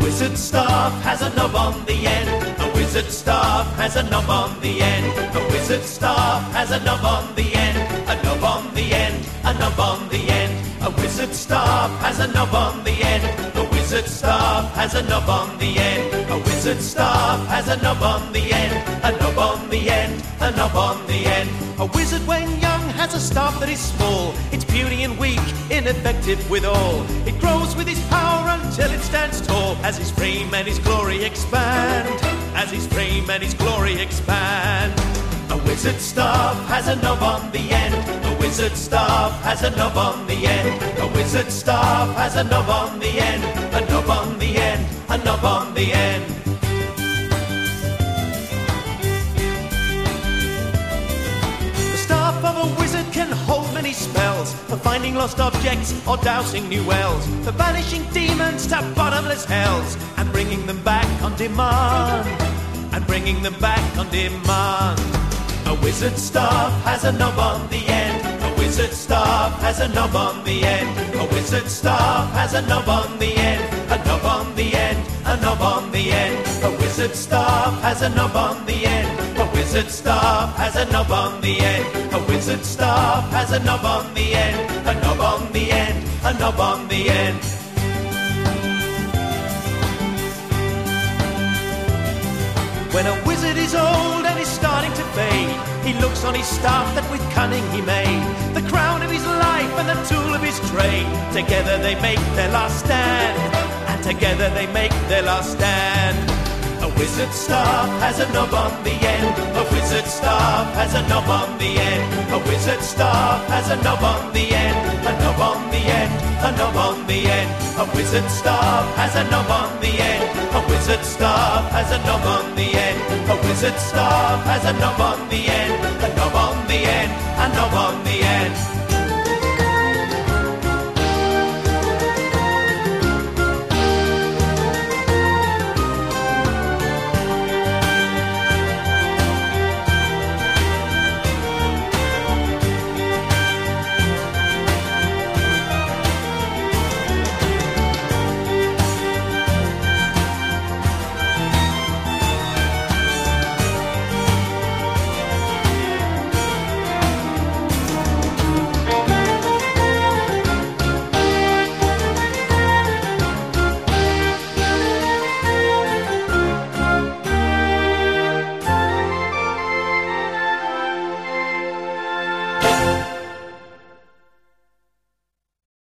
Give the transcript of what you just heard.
wizard staff has a knob on the end. A wizard staff has a knob on the end. A wizard staff has a knob on the end. A knob on the end. A knob on the end. A wizard staff has a knob on the end. A wizard staff has a knob on the end. A wizard staff has a knob on the end. A knob on the end. A knob on the end. A wizard when young has a staff that is small. It's puny and weak, ineffective withal. It grows with his power until it stands tall. As his fame and his glory expand. As his fame and his glory expand. A wizard staff has a knob on the end. A wizard staff has a knob on the end. A wizard staff has a knob on the end. A knob on the end. A knob on the end. The staff of a wizard can hold many spells for finding lost objects or dousing new wells, for banishing demons to bottomless hells and bringing them back on demand. And bringing them back on demand. A wizard staff has a knob on the end. A wizard staff has a knob on the end. A wizard staff has a knob on the end. A knob on the end. A knob on the end. A wizard staff has a knob on the end. A wizard staff has a knob on the end. A wizard staff has a knob on the end. A knob on the end. A knob on the end. When a wizard is old and is starting to fade, he looks on his staff that with cunning he made the crown of his life and the tool of his trade. Together they make their last stand, and together they make their last stand. A wizard staff has a knob on the end. A wizard staff has a knob on the end. A wizard staff has a knob on the end. A knob on the end. A knob on the end. A wizard staff has a knob on the end. A wizard staff has a knob on the end. A wizard staff has a knob on the end. A knob on the end. A knob on the end.